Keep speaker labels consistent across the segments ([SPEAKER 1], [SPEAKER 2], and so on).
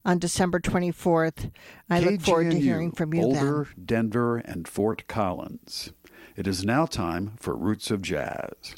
[SPEAKER 1] on December 24th. I look forward to hearing from you
[SPEAKER 2] Boulder,
[SPEAKER 1] then.
[SPEAKER 2] Denver, and Fort Collins. It is now time for Roots of Jazz.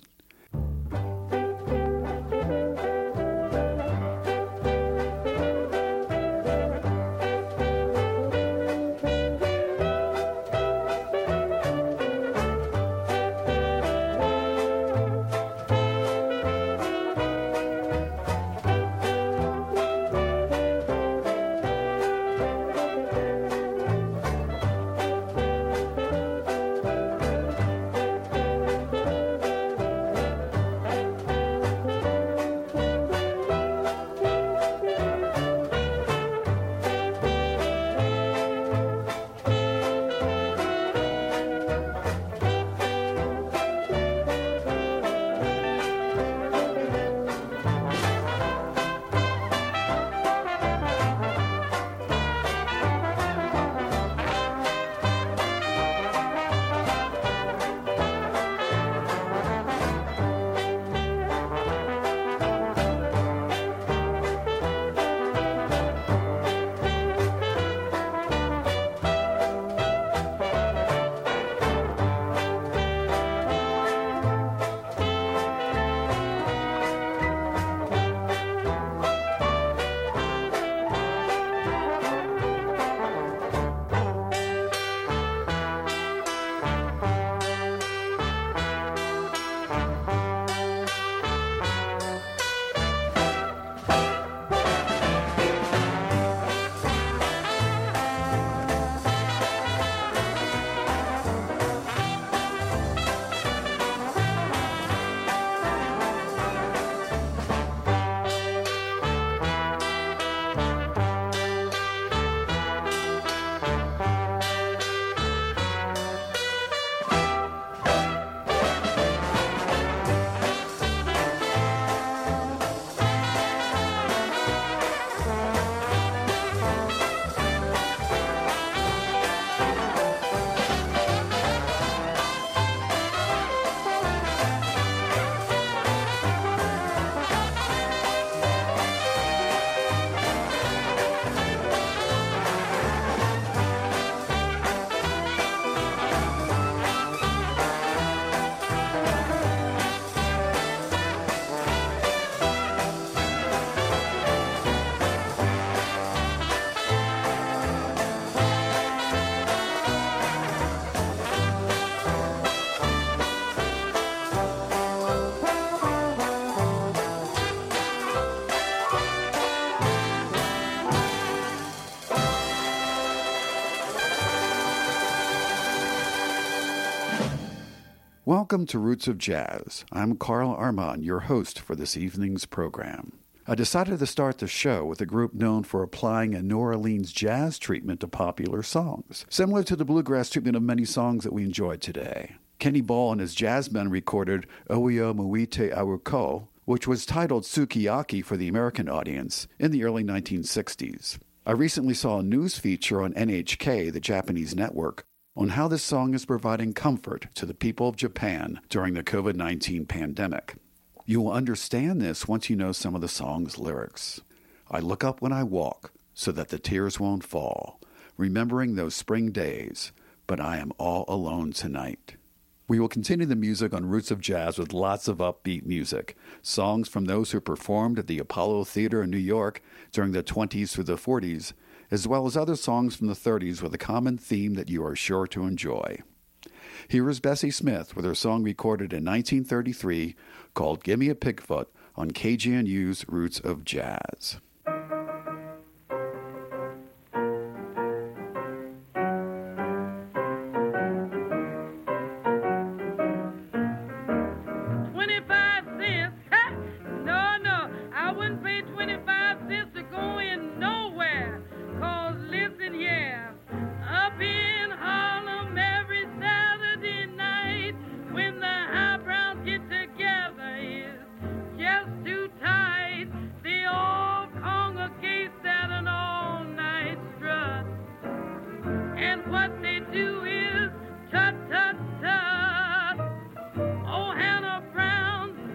[SPEAKER 2] Welcome to Roots of Jazz. I'm Carl Armand, your host for this evening's program. I decided to start the show with a group known for applying a New Orleans jazz treatment to popular songs, similar to the bluegrass treatment of many songs that we enjoy today. Kenny Ball and his jazz band recorded Oyo Muite Awuko, which was titled Sukiyaki for the American audience in the early 1960s. I recently saw a news feature on NHK, the Japanese network, on how this song is providing comfort to the people of Japan during the COVID-19 pandemic. You will understand this once you know some of the song's lyrics. I look up when I walk so that the tears won't fall, remembering those spring days, but I am all alone tonight. We will continue the music on Roots of Jazz with lots of upbeat music, songs from those who performed at the Apollo Theater in New York during the 20s through the 40s, as well as other songs from the 30s with a common theme that you are sure to enjoy. Here is Bessie Smith with her song recorded in 1933 called Gimme a Pigfoot on KGNU's Roots of Jazz.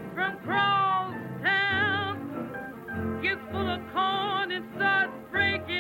[SPEAKER 3] 'Full of corn and starts breaking.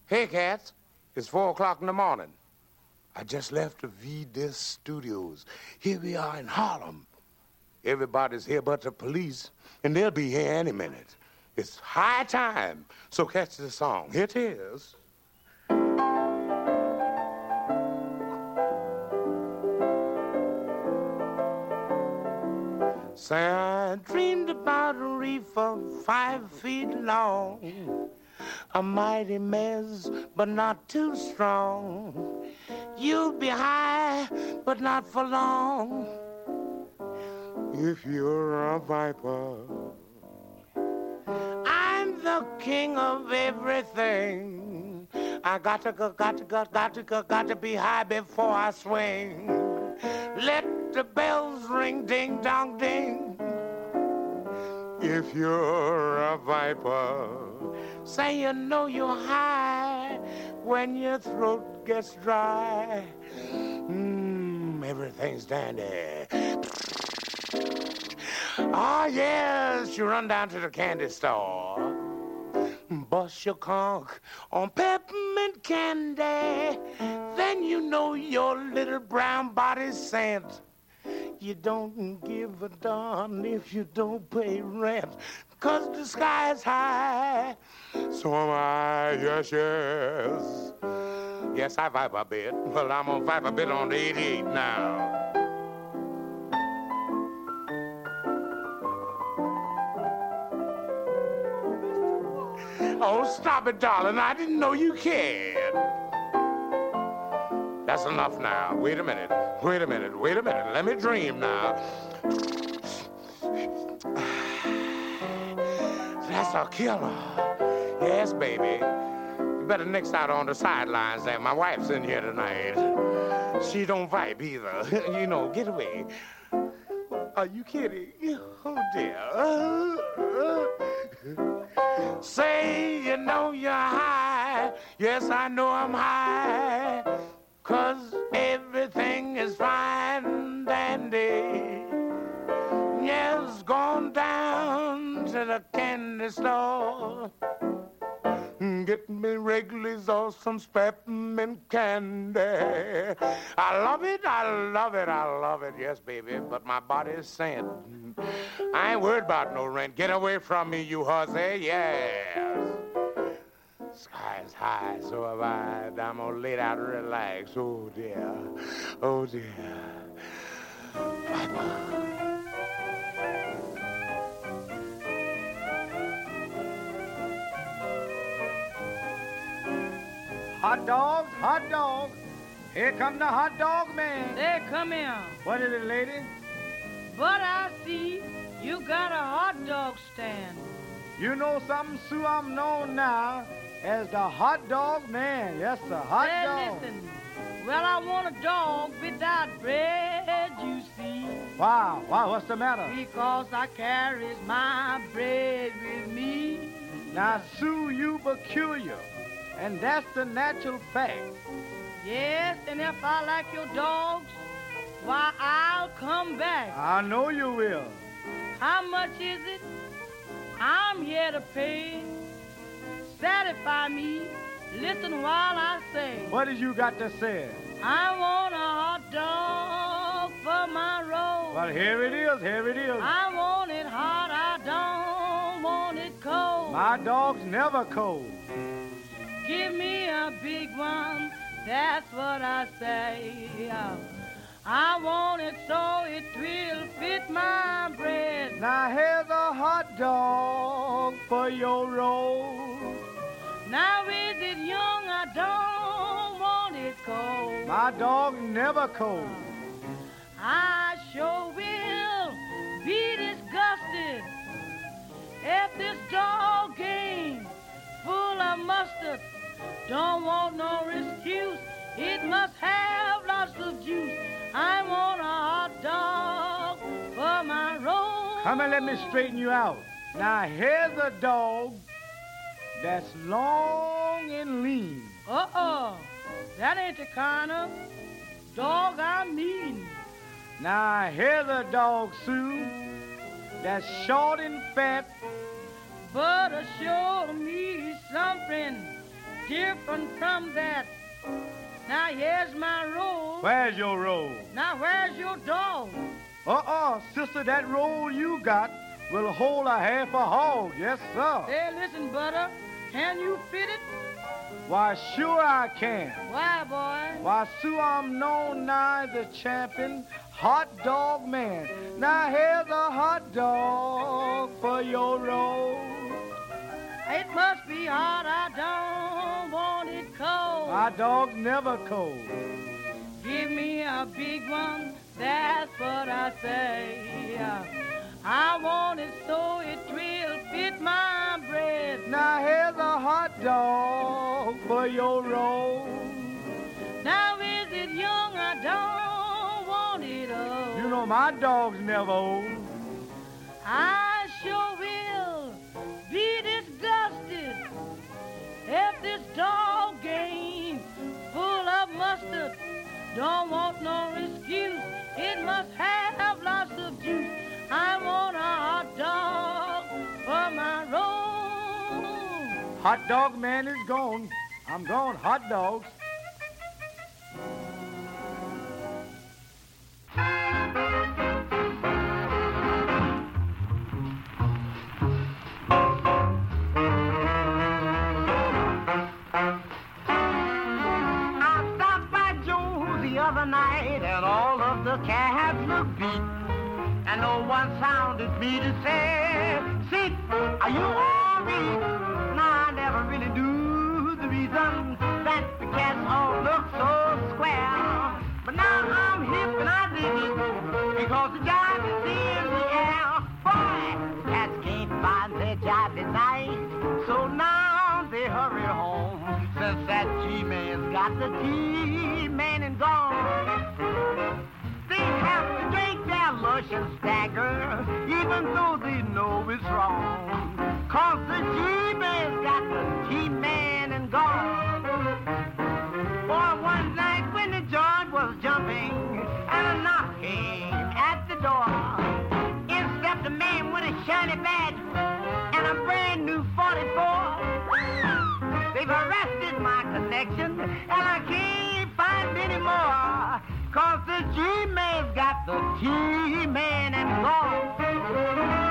[SPEAKER 3] Hey, cats. It's 4 o'clock in the morning. I just left the V-Disc Studios. Here we are in Harlem. Everybody's here but the police, and they'll be here any minute. It's high time, so catch the song. Here it is. Say, I dreamed about a reefer 5 feet long, a mighty mess, but not too strong. You'll be high, but not for long, if you're a viper. I'm the king of everything. I got to be high before I swing. Let the bells ring, ding dong ding. If you're a viper, say you know you're high when your throat gets dry. Everything's dandy. Oh yes, you run down to the candy store, bust your conch on peppermint candy. Then you know your little brown body's sent. You don't give a darn if you don't pay rent, 'cause the sky's high. So am I, yes, yes. Yes, I vibe a bit. Well, I'm gonna vibe a bit on the 88 now. Oh, stop it, darling. I didn't know you cared. That's enough now. Wait a minute. Let me dream now. That's a killer. Yes, baby. You better nix out on the sidelines there. My wife's in here tonight. She don't vibe either. You know, get away. Are you kidding? Oh, dear. Say you know you're high. Yes, I know I'm high. 'Cause everything is fine and dandy. Yes, gone down to the candy store. Get me Wrigley's or some peppermint candy. I love it, yes, baby, but my body's saying, I ain't worried about no rent. Get away from me, you hussy, yes. Sky's high, so have I. I'm gonna lay down and relax. Oh, dear. Oh, dear.
[SPEAKER 4] Hot dogs. Here come the hot dog man.
[SPEAKER 5] Hey, come here.
[SPEAKER 4] What is it, lady?
[SPEAKER 5] But I see you got a hot dog stand.
[SPEAKER 4] You know something, Sue? I'm known now as the hot dog man. Yes, sir, hot dog.
[SPEAKER 5] Listen. Well, I want a dog without bread, you see.
[SPEAKER 4] Wow, what's the matter?
[SPEAKER 5] Because I carries my bread with me.
[SPEAKER 4] Now, Sue, you peculiar, and that's the natural fact.
[SPEAKER 5] Yes, and if I like your dogs, why, I'll come back.
[SPEAKER 4] I know you will.
[SPEAKER 5] How much is it? I'm here to pay. Satisfy me. Listen while I say.
[SPEAKER 4] What did you got to say?
[SPEAKER 5] I want a hot dog for my roll.
[SPEAKER 4] Well, here it is.
[SPEAKER 5] I want it hot, I don't want it cold.
[SPEAKER 4] My dog's never cold.
[SPEAKER 5] Give me a big one, that's what I say. I want it so it will fit my bread.
[SPEAKER 4] Now here's a hot dog for your roll.
[SPEAKER 5] Now is it young, I don't want it cold.
[SPEAKER 4] My dog never cold.
[SPEAKER 5] I sure will be disgusted if this dog ain't full of mustard. Don't want no excuse, it must have lots of juice. I want a hot dog for my roll.
[SPEAKER 4] Come and let me straighten you out. Now here's a dog that's long and lean.
[SPEAKER 5] That ain't the kind of dog I mean.
[SPEAKER 4] Now here's a dog, Sue, that's short and fat.
[SPEAKER 5] But show me something different from that. Now here's my roll.
[SPEAKER 4] Where's your roll?
[SPEAKER 5] Now where's your dog?
[SPEAKER 4] Sister, that roll you got will hold a half a hog. Yes, sir.
[SPEAKER 5] Hey, listen, Butter, can you fit it?
[SPEAKER 4] Why, sure I can.
[SPEAKER 5] Why, boy?
[SPEAKER 4] Why, Sue, I'm known now as the champion hot dog man. Now here's a hot dog for your roll.
[SPEAKER 5] It must be hot, I don't want it cold.
[SPEAKER 4] My dog's never cold.
[SPEAKER 5] Give me a big one, that's what I say. I want it so it will fit my bread.
[SPEAKER 4] Now here's a hot dog for your roll.
[SPEAKER 5] Now is it young, I don't want it old.
[SPEAKER 4] You know my dog's never old.
[SPEAKER 5] I sure will be disgusted if this dog ain't full of mustard. Don't want no excuse, it must have lots of juice. I want a hot dog for my roll.
[SPEAKER 4] Hot dog man is gone. I'm gone, hot dogs.
[SPEAKER 3] Night and all of the cabs looked beat, and no one sounded me to say, "Sit, are you all right?" Now I never really knew the reason that the cats all look so square, but now I'm hip and I dig it because the jive is in the air. Boy, the cats can't find their jive at night, so now they hurry home since that G-man's got the G-man and gone. They have to drink their lush and stagger, even though they know it's wrong. 'Cause the G-man's got the G-man and gone. For one night when the joint was jumping and a knock came at the door, in stepped a man with a shiny badge and a brand new 44. They've arrested my connection and I can't find any more. 'Cause the G-man's got the G-man and gone.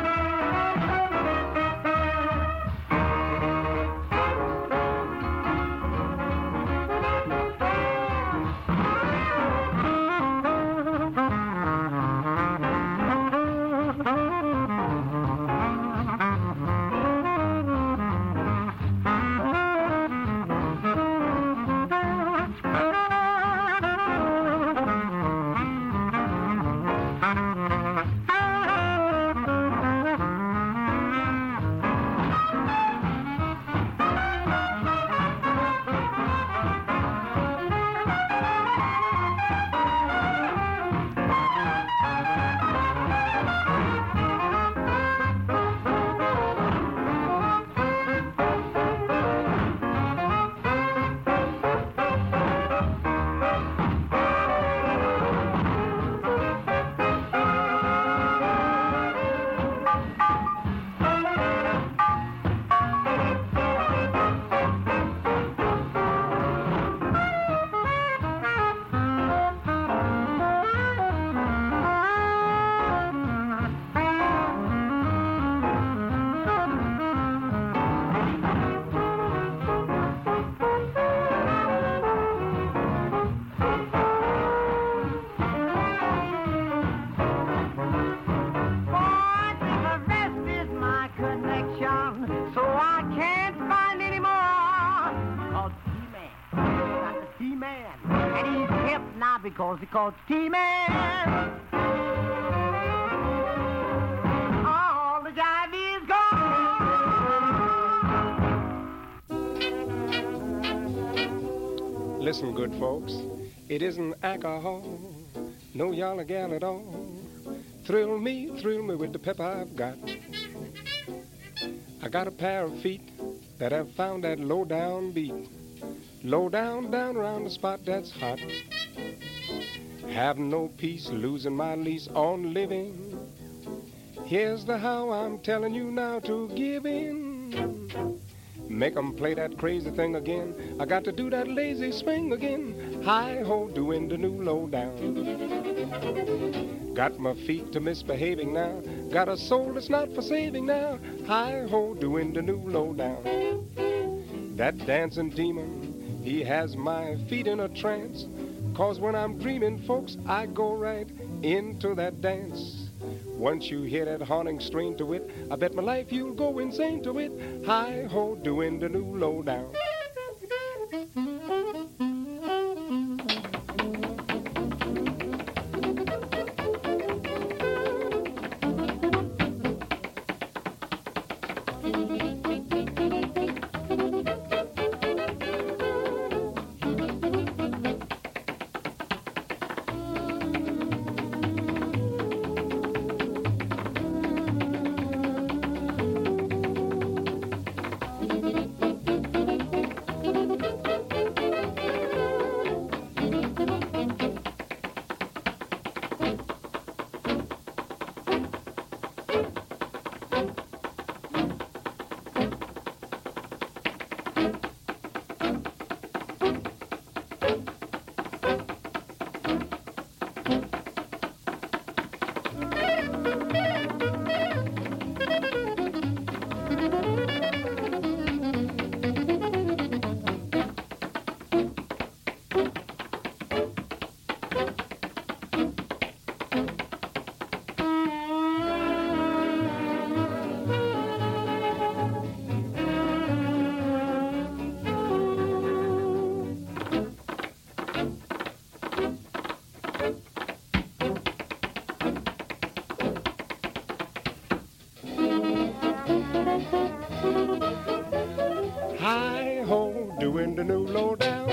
[SPEAKER 3] Because he called T-Man. All the jive is gone.
[SPEAKER 6] Listen, good folks, it isn't alcohol, no yalla gal at all. Thrill me with the pep I've got. I got a pair of feet that have found that low down beat. Low down around the spot that's hot. Have no peace, losing my lease on living. Here's the how I'm telling you now to give in. Make 'em play that crazy thing again. I got to do that lazy swing again. Hi-ho, doing the new lowdown. Got my feet to misbehaving now. Got a soul that's not for saving now. Hi-ho, doing the new lowdown. That dancing demon, he has my feet in a trance. 'Cause when I'm dreaming, folks, I go right into that dance. Once you hear that haunting strain to it, I bet my life you'll go insane to it. Hi-ho, doing the new lowdown. Hi-ho, doing the new lowdown.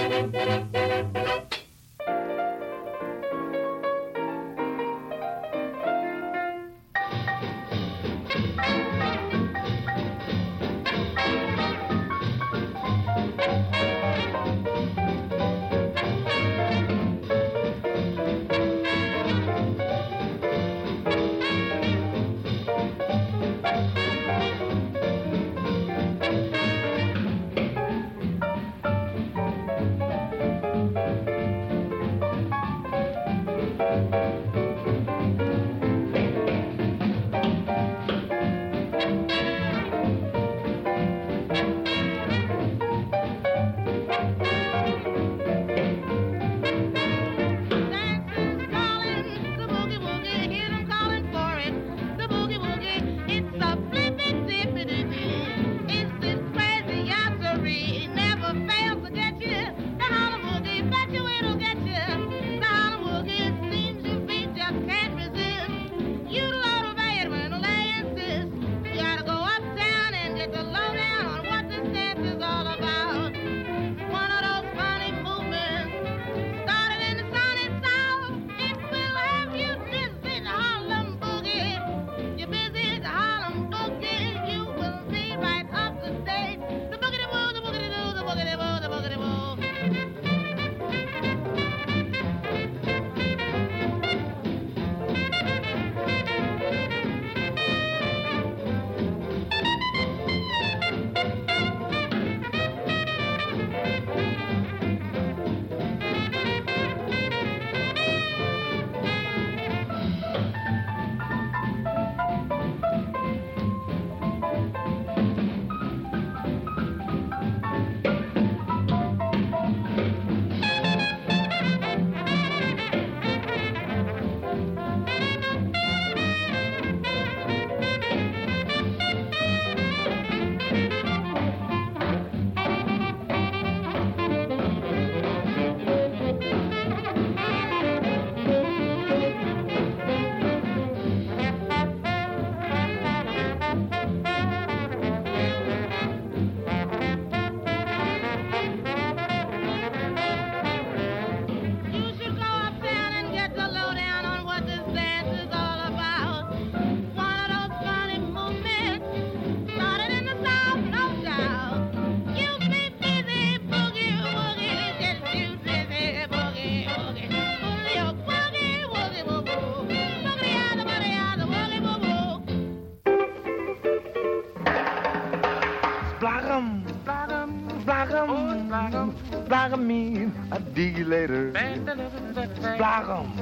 [SPEAKER 4] Splagum mean I'll dig you later. Splagum,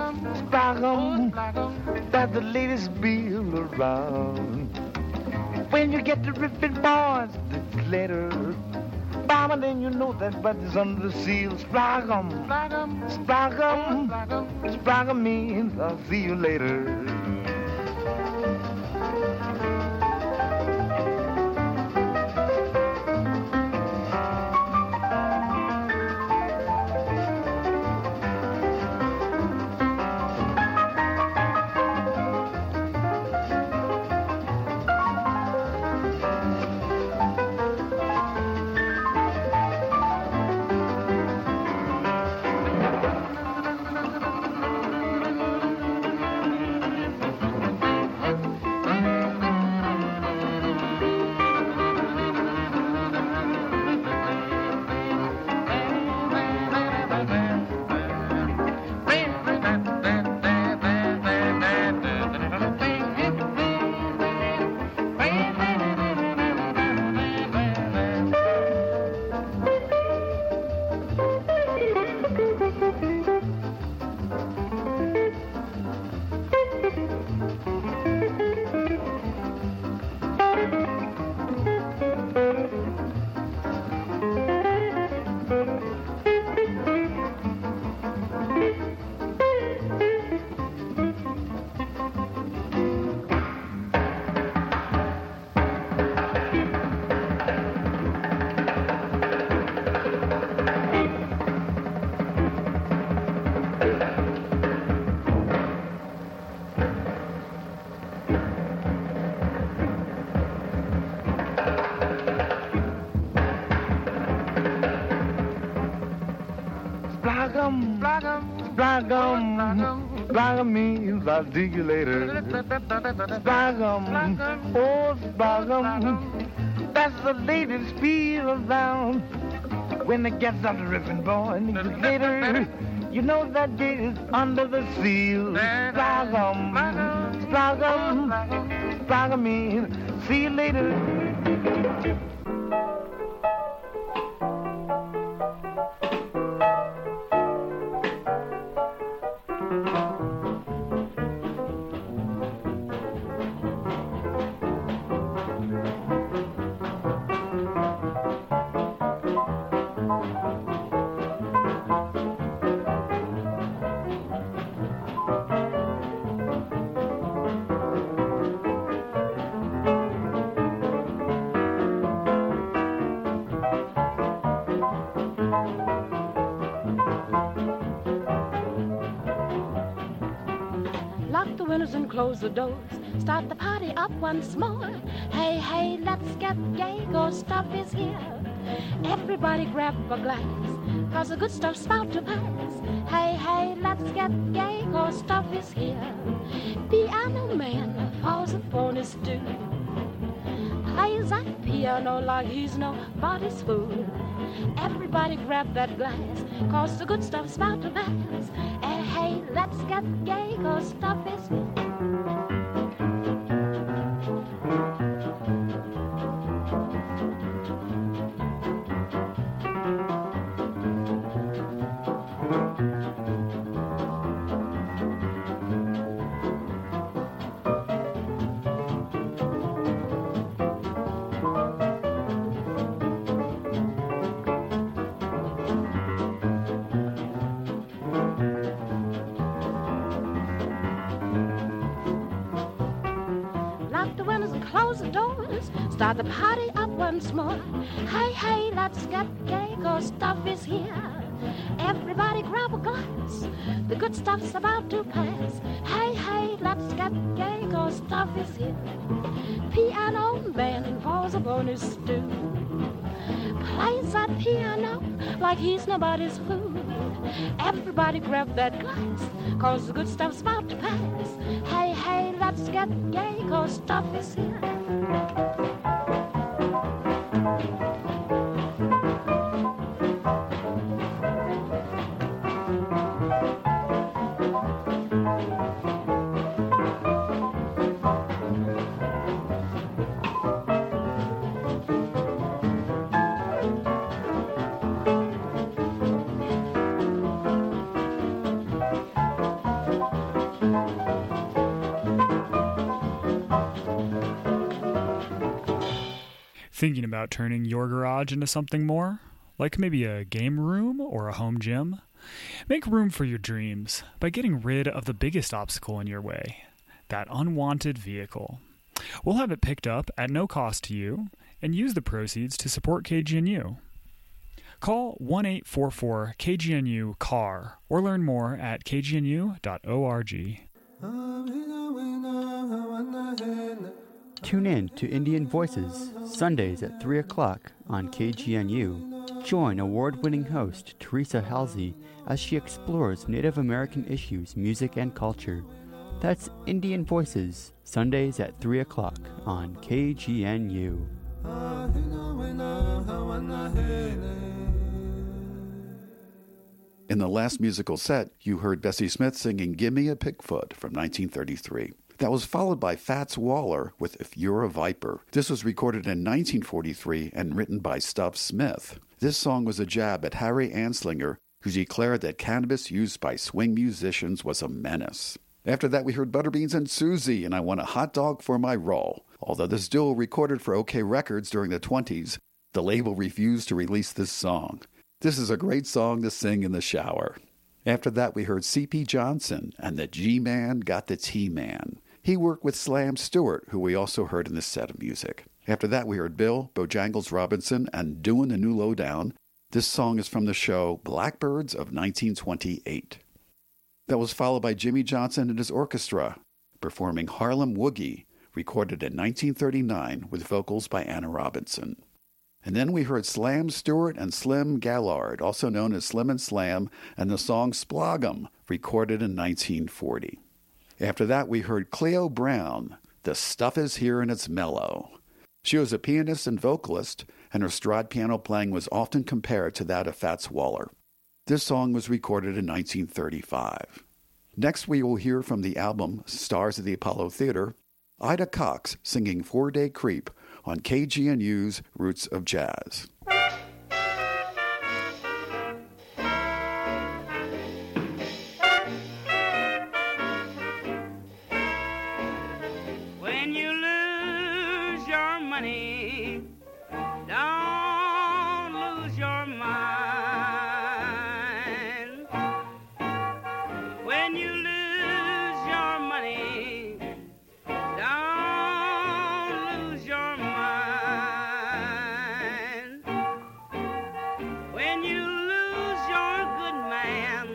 [SPEAKER 4] that the ladies be around. When you get to ripping boys, later. Bomber, then you know that buddy's under the seal. Splagum means I'll see you later. Splagum means I'll dig you later. Splagum, oh splagum, that's the ladies feel around. When it gets out the ripping boy and later, you know that gate is under the seal. Splagum means see you later.
[SPEAKER 7] And close the doors, start the party up once more. Hey, hey, let's get gay, cause stuff is here. Everybody grab a glass, cause the good stuff's about to pass. Hey, hey, let's get gay, cause stuff is here. Piano man falls upon his stool, plays that piano like he's nobody's fool. Everybody grab that glass, cause the good stuff's about to pass. Hey, hey, let's get gay, cause stuff is here. Start the party up once more. Hey, hey, let's get gay, cause stuff is here. Everybody grab a glass, the good stuff's about to pass. Hey, hey, let's get gay, cause stuff is here. Piano man falls upon his stool, plays that piano like he's nobody's fool. Everybody grab that glass, cause the good stuff's about to pass. Hey, hey, let's get gay, cause stuff is here.
[SPEAKER 8] Thinking about turning your garage into something more? Like maybe a game room or a home gym? Make room for your dreams by getting rid of the biggest obstacle in your way, that unwanted vehicle. We'll have it picked up at no cost to you and use the proceeds to support KGNU. Call 1-844-KGNU-CAR or learn more at kgnu.org.
[SPEAKER 9] Tune in to Indian Voices, Sundays at 3 o'clock on KGNU. Join award-winning host Teresa Halsey as she explores Native American issues, music, and culture. That's Indian Voices, Sundays at 3 o'clock on KGNU.
[SPEAKER 2] In the last musical set, you heard Bessie Smith singing Gimme a Pigfoot from 1933. That was followed by Fats Waller with If You're a Viper. This was recorded in 1943 and written by Stuff Smith. This song was a jab at Harry Anslinger, who declared that cannabis used by swing musicians was a menace. After that, we heard Butterbeans and Susie, and I Want a Hot Dog for My Roll. Although this duo recorded for OK Records during the 20s, the label refused to release this song. This is a great song to sing in the shower. After that, we heard C.P. Johnson and the G-Man Got the T-Man. He worked with Slam Stewart, who we also heard in this set of music. After that, we heard Bill Bojangles Robinson and Doin' the New Lowdown. This song is from the show Blackbirds of 1928. That was followed by Jimmy Johnson and his orchestra, performing Harlem Woogie, recorded in 1939 with vocals by Anna Robinson. And then we heard Slam Stewart and Slim Gallard, also known as Slim and Slam, and the song Splogum, recorded in 1940. After that, we heard Cleo Brown, The Stuff Is Here and It's Mellow. She was a pianist and vocalist, and her Strad piano playing was often compared to that of Fats Waller. This song was recorded in 1935. Next, we will hear from the album Stars of the Apollo Theater, Ida Cox singing 4-Day Creep on KGNU's Roots of Jazz.
[SPEAKER 5] When you lose your money, don't lose your mind. When you lose your money, don't lose your mind. When you lose your good man,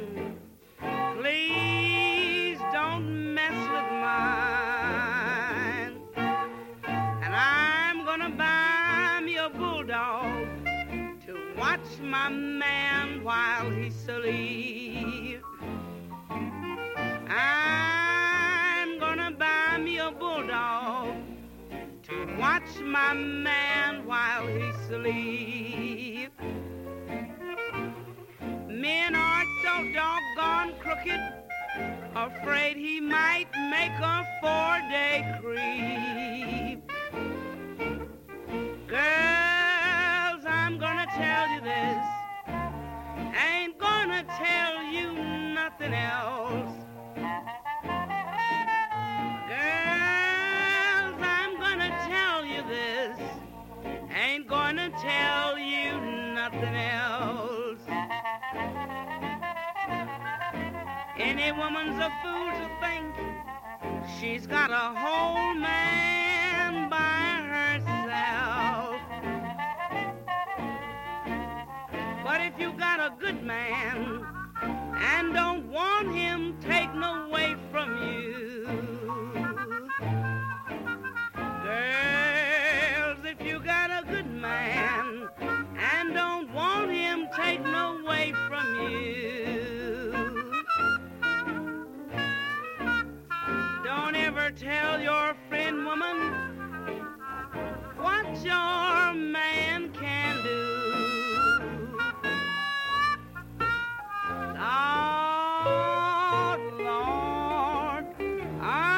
[SPEAKER 5] please don't mess with mine. And I'm gonna buy me a bulldog to watch my man while he's asleep. I'm gonna buy me a bulldog to watch my man while he's asleep. Men are so doggone crooked, afraid he might make a 4-day creep. Girls, I'm gonna tell you this, ain't gonna tell you nothing else. Girls, I'm gonna tell you this, ain't gonna tell you nothing else. Any woman's a fool to think she's got a whole man by herself. But if you got a good man and don't want him taken away from you, girls, if you got a good man and don't want him taken away from you, don't ever tell your friend woman what your man can do. Lord, Lord, I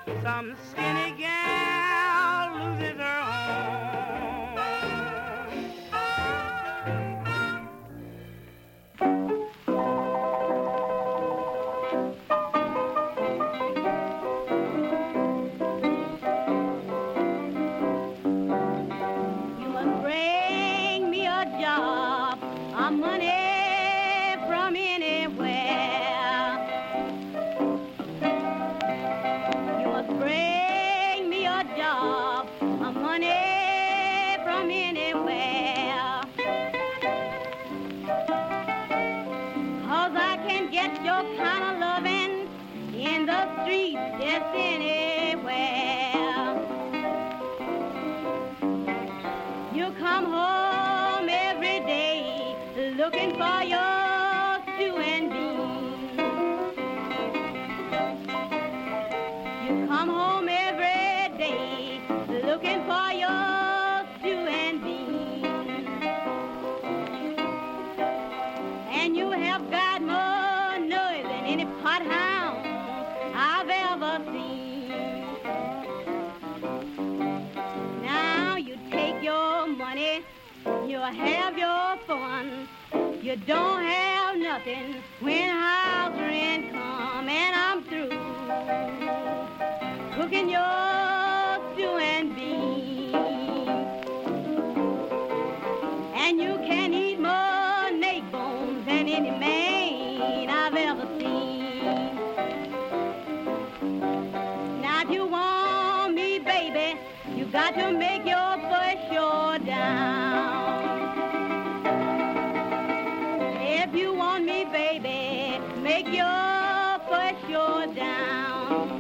[SPEAKER 5] some skinny gal loses her You must bring me a job, a money from anywhere. You must bring me a job, a money from anywhere. 'Cause I can get your kind of loving in the street, just anywhere. You come home every day looking for your stew and beans. You come home every day looking for your stew and beans. And you have got more nerve than any pot hound I've ever seen. Now you take your money, you have your fun. You don't have nothing when house rent come, and I'm through cooking your stew and beans. And you can eat more neck bones than any man I've ever seen. Now if you want me, baby, you got to make your first show down. If you want me, baby, make your first show down.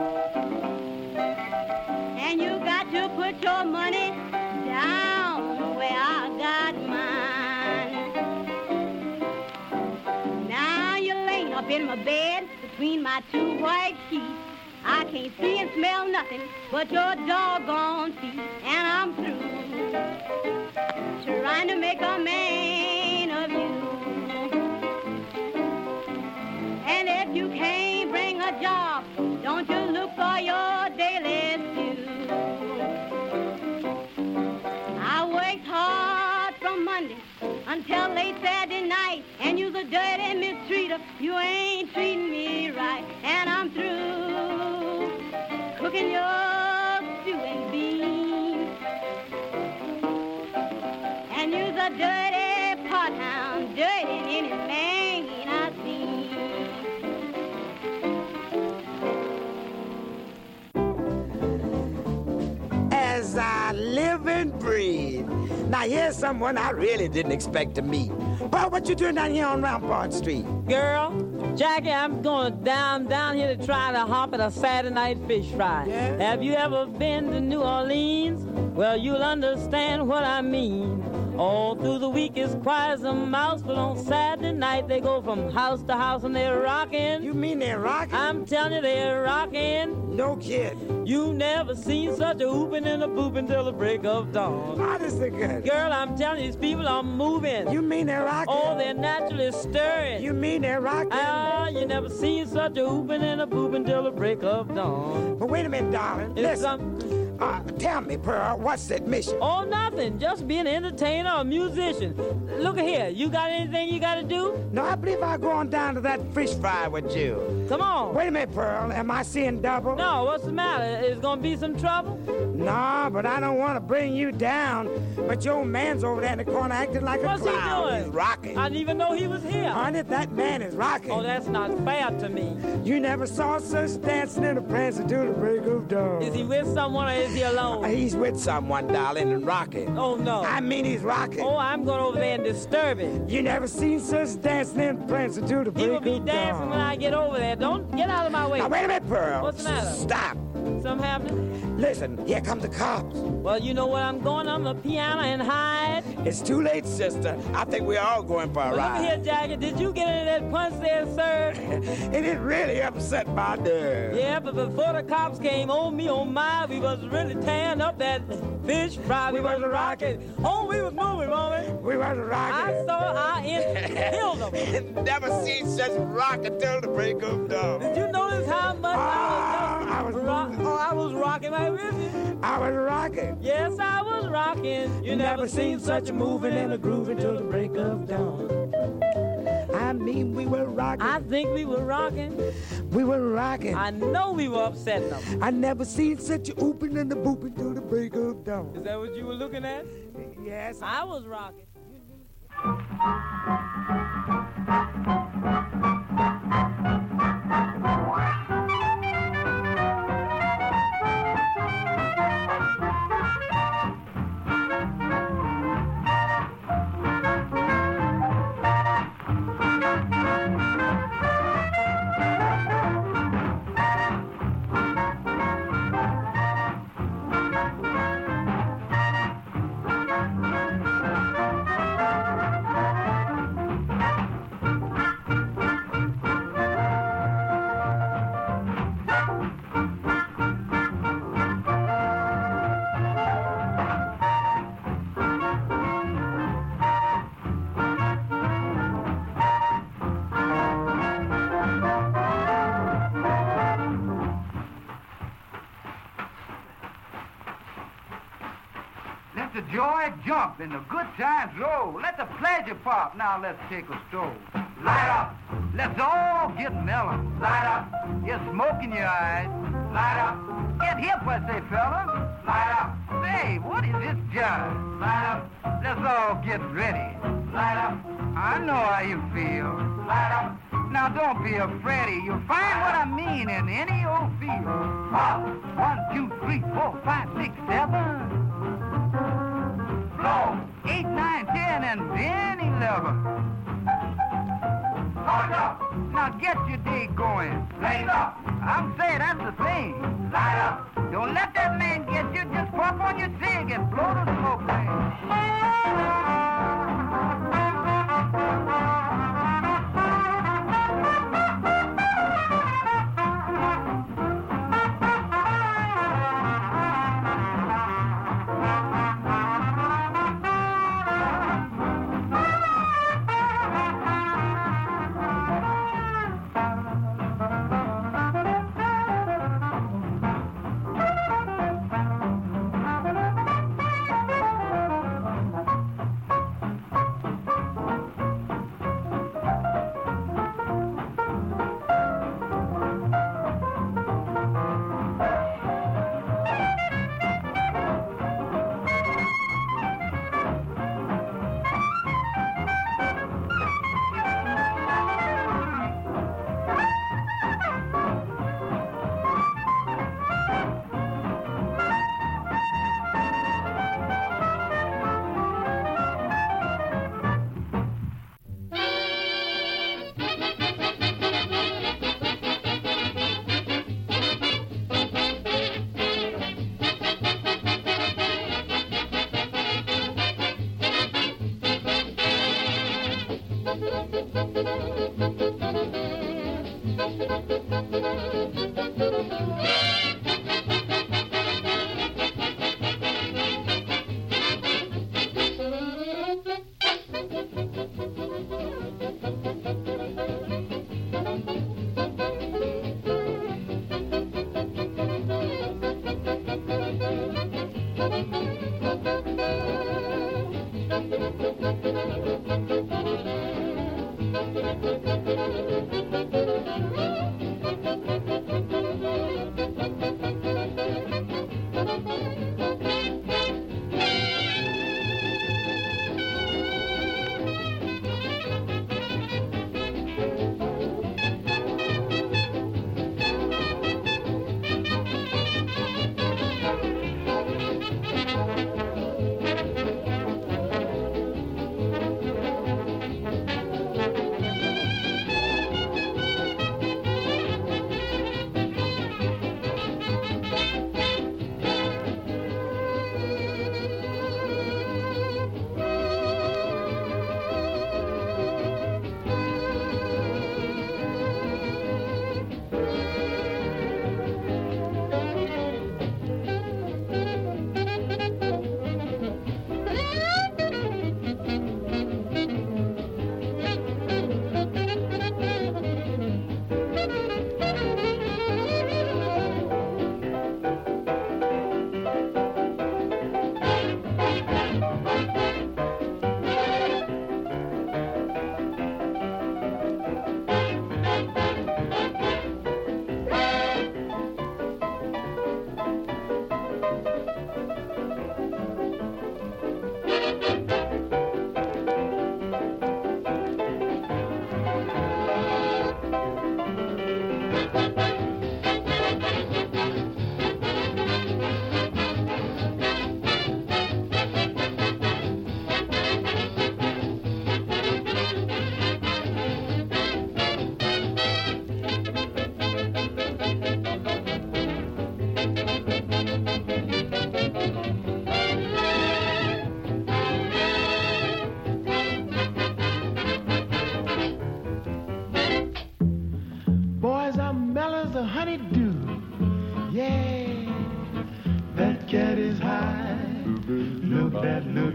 [SPEAKER 5] And you got to put your money down where I got mine. Now you're laying up in my bed between my two white sheets. I can't see and smell nothing but your doggone feet. And I'm through trying to make a man of you. And if you can't bring a job, don't you look for your daily stew. I worked hard from Monday until late Saturday night, and you're a dirty mistreater. You ain't treating me right, and I'm through cooking your stew and beans. And you're a dirty pot hound, dirty than any man I've seen.
[SPEAKER 10] As I live and breathe. Now here's someone I really didn't expect to meet. Boy, what you doing down here on Rampart Street?
[SPEAKER 11] Girl, Jackie, I'm going down here to try to hop at a Saturday night fish fry.
[SPEAKER 10] Yeah?
[SPEAKER 11] Have you ever been to New Orleans? Well, you'll understand what I mean. All through the week it's quiet as a mouse, but on Saturday night they go from house to house and they're rocking.
[SPEAKER 10] You mean they're rocking?
[SPEAKER 11] I'm telling you, they're rocking.
[SPEAKER 10] No kid.
[SPEAKER 11] You never seen such a whooping and a booping till the break of dawn.
[SPEAKER 10] Honestly, good.
[SPEAKER 11] Girl, I'm telling you, these people are moving.
[SPEAKER 10] You mean they're rocking?
[SPEAKER 11] Oh, they're naturally stirring.
[SPEAKER 10] You mean they're rocking?
[SPEAKER 11] Ah, you never seen such a whooping and a booping till the break of dawn.
[SPEAKER 10] But wait a minute, darling. Listen. Tell me, Pearl, what's the admission?
[SPEAKER 11] Oh, nothing. Just be an entertainer or musician. Look here, you got anything you got to do?
[SPEAKER 10] No, I believe I'll go on down to that fish fry with you.
[SPEAKER 11] Come on.
[SPEAKER 10] Wait a minute, Pearl. Am I seeing double?
[SPEAKER 11] No, what's the matter? Is going to be some trouble?
[SPEAKER 10] No, but I don't want to bring you down. But your old man's over there in the corner acting like a clown.
[SPEAKER 11] What's he doing?
[SPEAKER 10] He's rocking.
[SPEAKER 11] I didn't even know he was here.
[SPEAKER 10] Honey, that man is rocking.
[SPEAKER 11] Oh, that's not fair to me.
[SPEAKER 10] You never saw such dancing in a prancing to the break of dawn.
[SPEAKER 11] Is he with someone or is he alone?
[SPEAKER 10] He's with someone, darling, and rocking.
[SPEAKER 11] Oh, no.
[SPEAKER 10] I mean, he's rocking.
[SPEAKER 11] Oh, I'm going over there and disturb him.
[SPEAKER 10] You never seen such dancing and prancing to the break of dawn.
[SPEAKER 11] He will be dancing when I get over there. Don't get out of my way.
[SPEAKER 10] Now, wait a minute, Pearl.
[SPEAKER 11] What's the matter?
[SPEAKER 10] Stop.
[SPEAKER 11] Something happening?
[SPEAKER 10] Listen, here come the cops.
[SPEAKER 11] Well, you know what? I'm going on the piano and hide.
[SPEAKER 10] It's too late, sister. I think we're all going for a ride.
[SPEAKER 11] Look here, Jackie. Did you get into that punch there, sir?
[SPEAKER 10] It really upset my nerves.
[SPEAKER 11] Yeah, but before the cops came, oh me, oh my, we was really tearing up that fish fry. We was rocking. Oh, we was moving, mommy.
[SPEAKER 10] We was rocking.
[SPEAKER 11] I saw our engine killed them.
[SPEAKER 10] Never seen such rock until the break of dawn.
[SPEAKER 11] Did you notice how much I was right with you.
[SPEAKER 10] I was rocking.
[SPEAKER 11] Yes, I was rocking.
[SPEAKER 10] You never seen such a moving and a grooving till the break of dawn. I mean, we were rocking.
[SPEAKER 11] I think we were rocking.
[SPEAKER 10] We were rocking.
[SPEAKER 11] I know we were upsetting them.
[SPEAKER 10] I never seen such a ooping and a booping till the break of dawn.
[SPEAKER 11] Is that what you were looking at?
[SPEAKER 10] Yes.
[SPEAKER 11] I was rocking.
[SPEAKER 12] The joy jump and the good times roll. Let the pleasure pop. Now let's take a stroll. Light up. Let's all get mellow. Light up. Get smoke in your eyes. Light up. Get hip, I say, fella. Light up. Say, what is this jive? Light up. Let's all get ready. Light up. I know how you feel. Light up. Now don't be afraid. You'll find what I mean in any old field. 1, 2, 3, 4, 5, 6, 7. 8, 9, 10, and then 11. Hold up. Now get your day going. Light up. I'm saying that's the thing. Light up. Don't let that man get you. Just puff on your cig and blow the smoke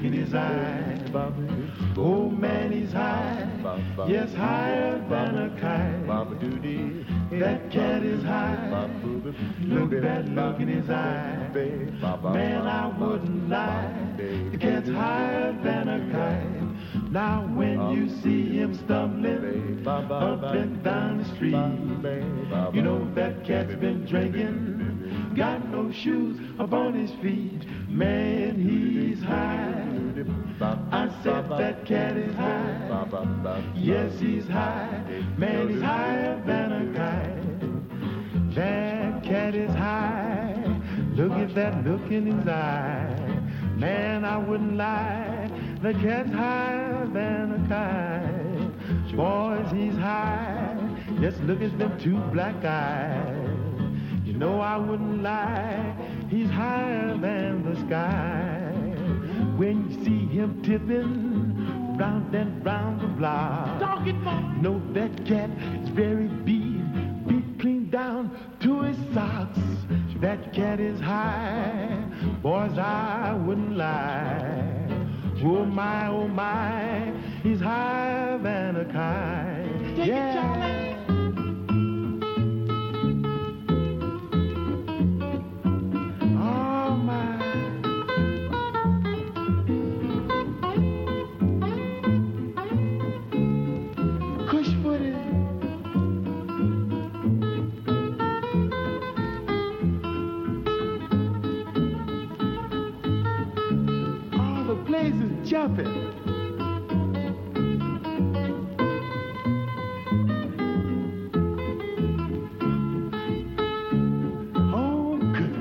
[SPEAKER 13] in his eye. Oh man, he's high, yes, higher than a kite. That cat is high, look at that look in his eye. Man, I wouldn't lie, the cat's higher than a kite. Now when you see him stumbling up and down the street, you know that cat's been drinking, got no shoes upon his feet. Man, he's high, I said that cat is high, yes, he's high, man, he's higher than a kite. That cat is high, look at that look in his eye. Man, I wouldn't lie, the cat's higher than a kite. Boys, he's high, just look at them two black eyes. You know I wouldn't lie, he's higher than the sky. When you see him tipping round and round the block, know that cat is very beat clean down to his socks. That cat is high, boys, I wouldn't lie. Oh my, he's higher than a kite. Take it, Charlie. Jumping. Oh, good.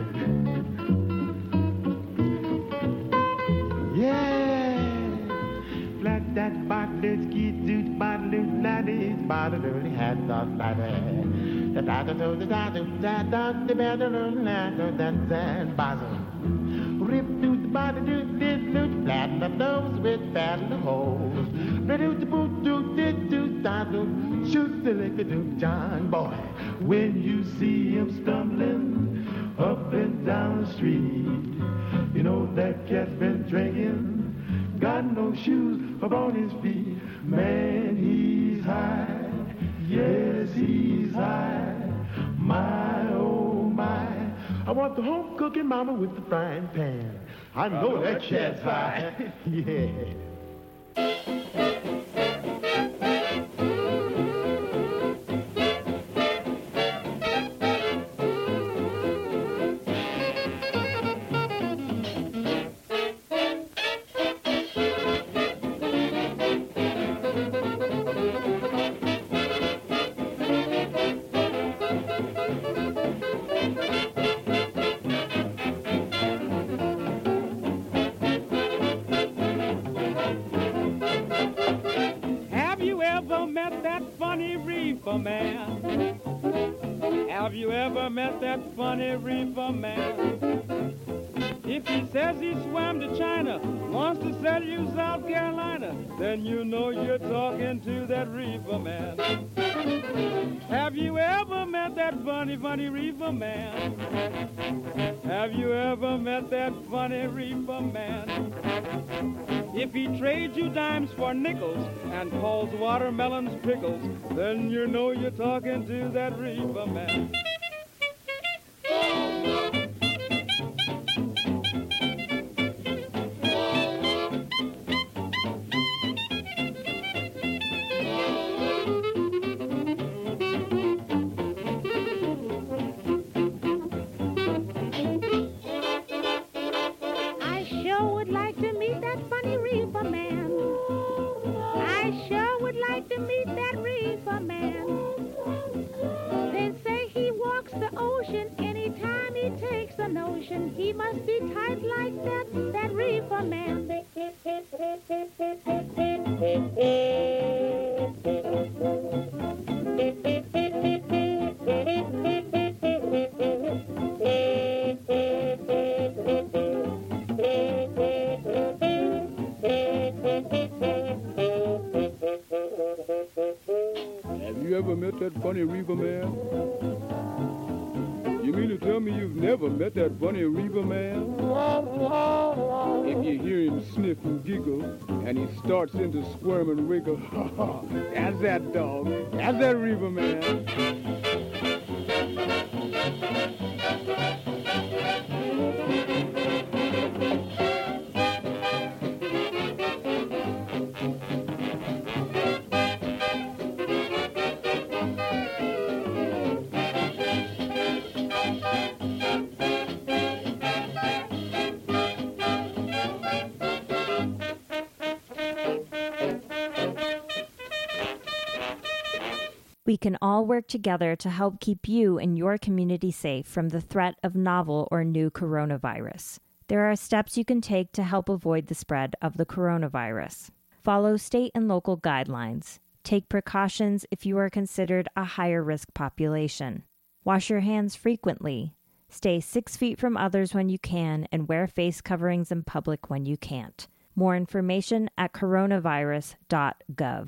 [SPEAKER 13] Yeah. Let that body ski do body laddie body hat off laddie. The dada do the dada the better than basil. Rip do the body do this do flatten up nose with battle holes. Ready to boot do did do do shoot the liquor do John boy. When you see him stumbling up and down the street, you know that cat's been drinking, got no shoes upon his feet. Man, he's high, yes, he's high. My, oh my, I want the home cooking mama with the frying pan. I know that cat's high. Yeah.
[SPEAKER 14] Have you ever met that funny reefer man? If he says he swam to China, wants to sell you South Carolina, then you know you're talking to that reefer man. Have you ever met that funny reefer man? Have you ever met that funny reefer man? If he trades you dimes for nickels and calls watermelons pickles, then you know you're talking to that reefer man.
[SPEAKER 7] He must be tight like that reefer man.
[SPEAKER 14] Have you ever met that funny reefer man? You mean to tell me you've never met that funny reaper man? If you hear him sniff and giggle, and he starts into squirm and wiggle, that's that dog. That's that reaper man.
[SPEAKER 15] We can all work together to help keep you and your community safe from the threat of novel or new coronavirus. There are steps you can take to help avoid the spread of the coronavirus. Follow state and local guidelines. Take precautions if you are considered a higher risk population. Wash your hands frequently. Stay 6 feet from others when you can, and wear face coverings in public when you can't. More information at coronavirus.gov.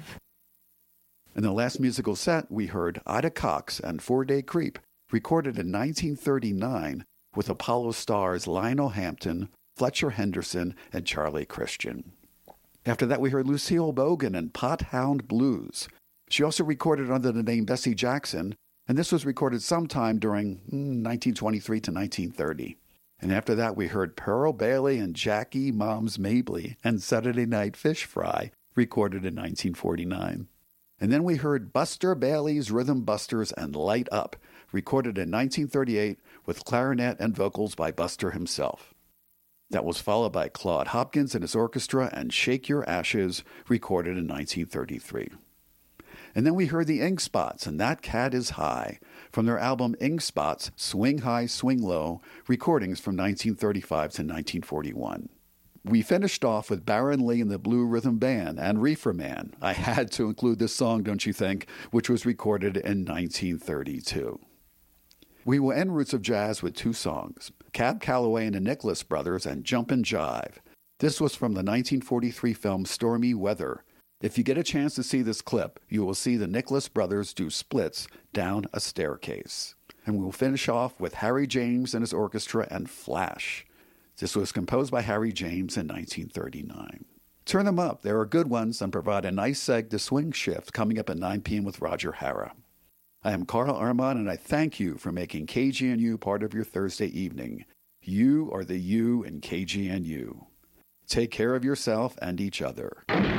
[SPEAKER 2] In the last musical set, we heard Ida Cox and 4-Day Creep, recorded in 1939 with Apollo stars Lionel Hampton, Fletcher Henderson, and Charlie Christian. After that, we heard Lucille Bogan and Pot Hound Blues. She also recorded under the name Bessie Jackson, and this was recorded sometime during 1923 to 1930. And after that, we heard Pearl Bailey and Jackie Moms Mabley and Saturday Night Fish Fry, recorded in 1949. And then we heard Buster Bailey's Rhythm Busters and Light Up, recorded in 1938 with clarinet and vocals by Buster himself. That was followed by Claude Hopkins and his orchestra and Shake Your Ashes, recorded in 1933. And then we heard the Ink Spots and That Cat Is High, from their album Ink Spots, Swing High, Swing Low, recordings from 1935 to 1941. We finished off with Baron Lee and the Blue Rhythm Band and Reefer Man. I had to include this song, don't you think, which was recorded in 1932. We will end Roots of Jazz with 2 songs, Cab Calloway and the Nicholas Brothers and Jumpin' Jive. This was from the 1943 film Stormy Weather. If you get a chance to see this clip, you will see the Nicholas Brothers do splits down a staircase. And we will finish off with Harry James and his orchestra and Flash. This was composed by Harry James in 1939. Turn them up. There are good ones and provide a nice seg to Swing Shift coming up at 9 p.m. with Roger Hara. I am Carl Armand, and I thank you for making KGNU part of your Thursday evening. You are the you in KGNU. Take care of yourself and each other.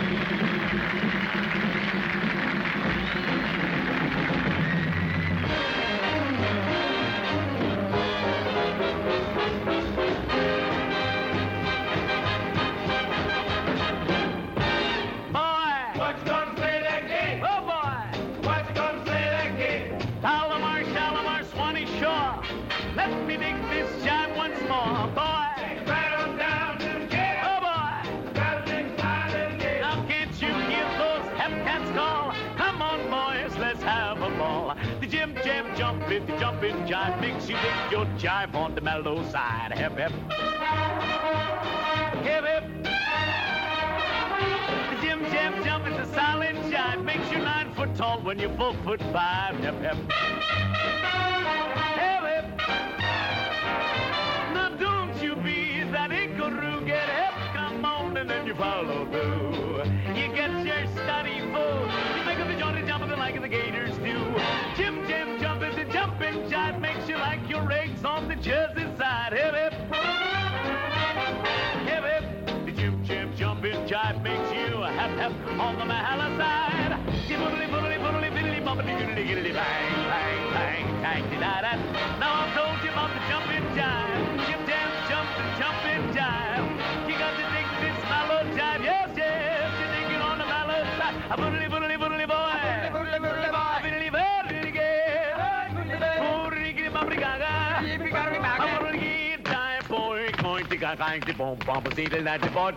[SPEAKER 2] If the jumping jive makes you think your jive on the mellow side. Hip, hip. Hip, hip. The Jim Jam jump is a silent jive. Makes you 9 foot tall when you're 4'5". Hip, hip. Hip, hip. Now don't you be that inkaroo. Get hip, come on, and then you follow through. You get your study full. You think of the Johnny jumping like the Gators do. Jim Jam jump is a jumping jive. Makes you like your eggs on the Jersey side. Hip, hip. Hip, hip. The Jim Jam jumping jive makes you hep, hep on the Mahala side. Boodly, boodly, boodly, biddly, bumpity, giddly, giddly, bang, bang, bang, bang, da-da. Now I've told you about the jumping jive. Jim Jam jumps the jumping jive. You got to dig this mellow jive. Yes, yes, you dig it on the mellow side. A boodly, boodly, boodly, boy. Boodly, boodly, boy. Biddly, biddly, biddly, boodly, giddly, bumpity, gaga. A boodly, jive, boy, going to gaga, going to bomb, bomb, see the night, the boy.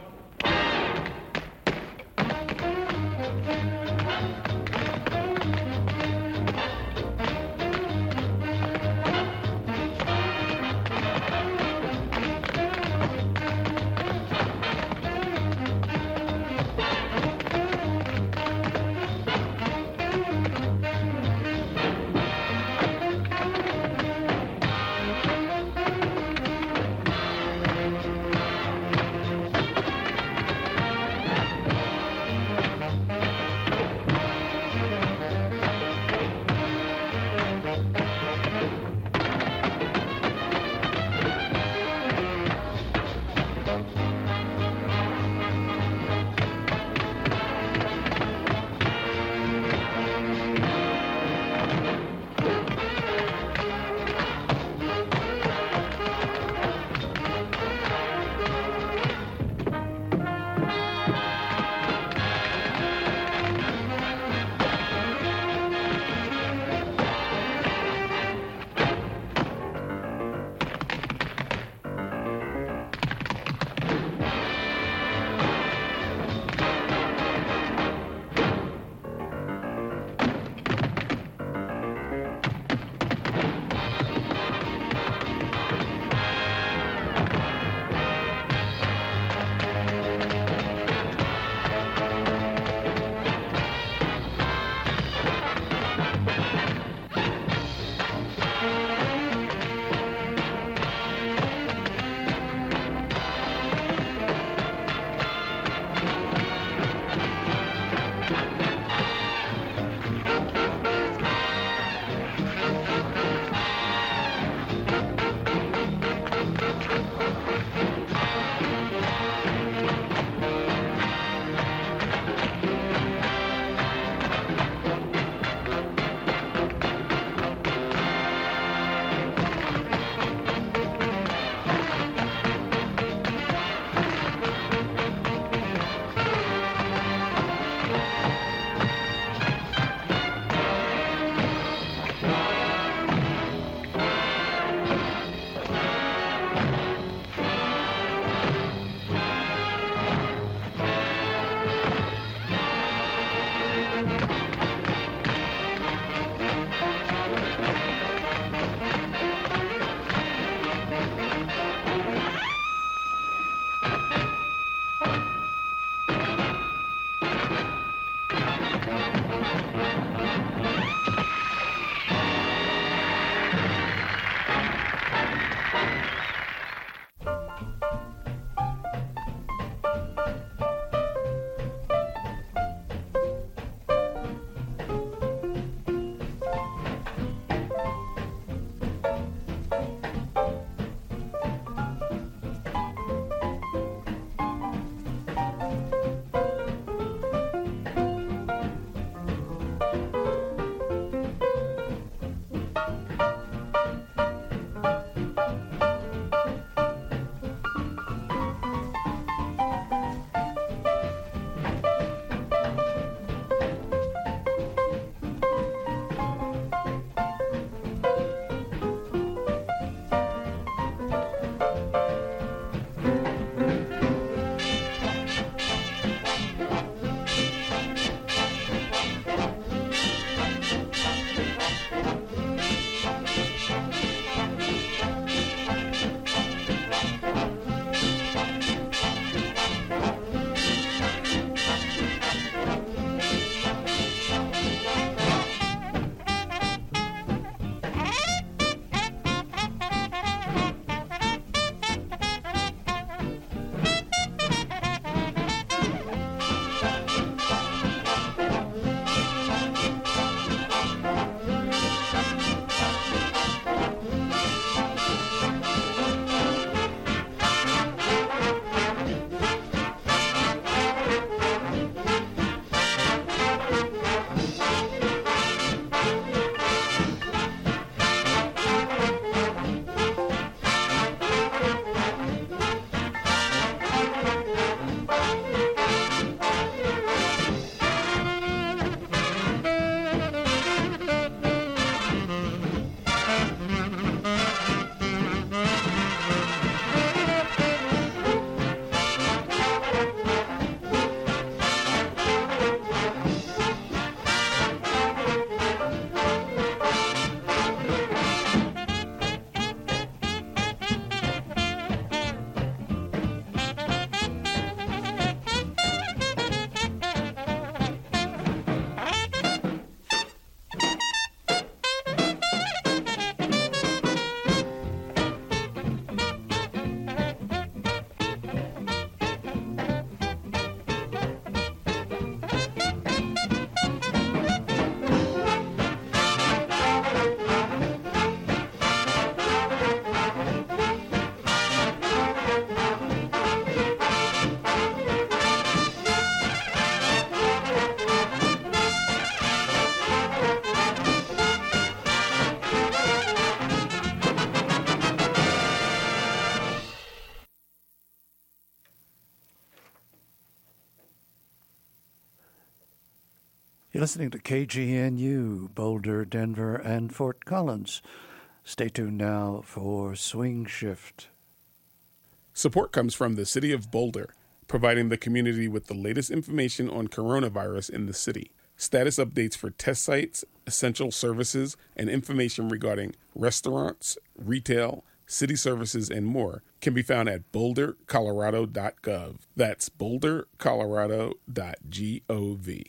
[SPEAKER 2] You're listening to KGNU, Boulder, Denver, and Fort Collins. Stay tuned now for Swing Shift.
[SPEAKER 16] Support comes from the City of Boulder, providing the community with the latest information on coronavirus in the city. Status updates for test sites, essential services, and information regarding restaurants, retail, city services, and more can be found at bouldercolorado.gov. That's bouldercolorado.gov.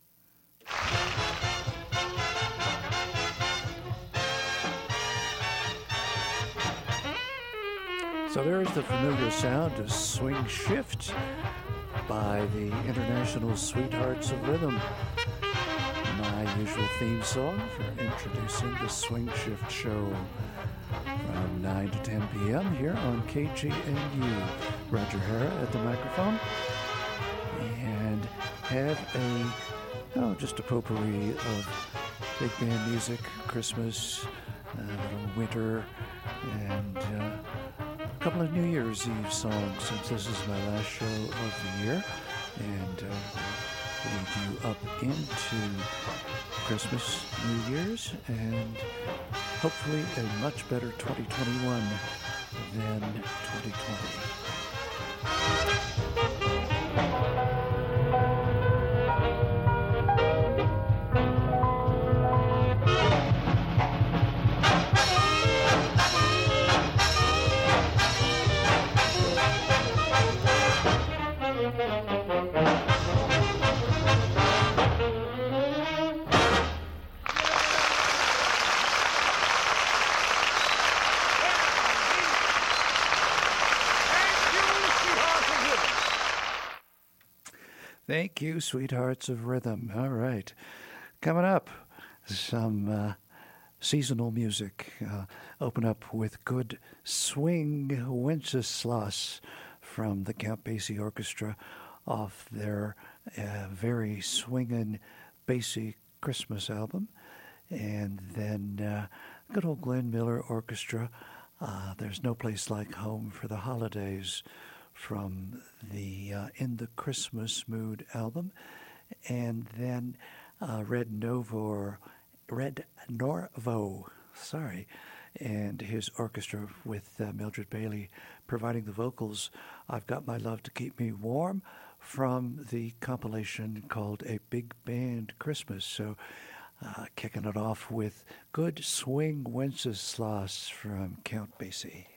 [SPEAKER 2] So there's the familiar sound of Swing Shift by the International Sweethearts of Rhythm. My usual theme song for introducing the Swing Shift show from 9 to 10 p.m. here on KGNU. Roger Hara at the microphone. And have just a potpourri of big band music, Christmas, winter, and a couple of New Year's Eve songs, since this is my last show of the year, and lead you up into Christmas, New Year's, and hopefully a much better 2021 than 2020. Thank you, Sweethearts of Rhythm. All right. Coming up, some seasonal music. Open up with good swing Wenceslas from the Count Basie Orchestra off their very swinging Basie Christmas album. And then good old Glenn Miller Orchestra, There's No Place Like Home for the Holidays, from the In the Christmas Mood album. And then Red Norvo, and his orchestra with Mildred Bailey providing the vocals. I've Got My Love to Keep Me Warm, from the compilation called A Big Band Christmas. So kicking it off with good swing Wenceslas from Count Basie.